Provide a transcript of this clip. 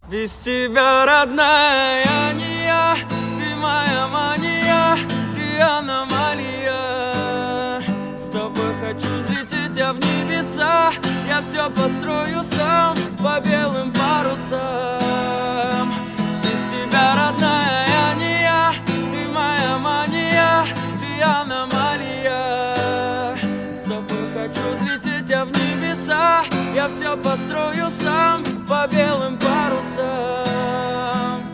Без тебя, родная, я не я. Ты моя мания, ты аномалия. С тобой хочу взлететь я в небеса. Я все построю сам по белым парусам. Без тебя, родная, я не я. Ты моя мания, ты аномалия. С тобой хочу взлететь я в небеса. Я все построю сам по белым парусам.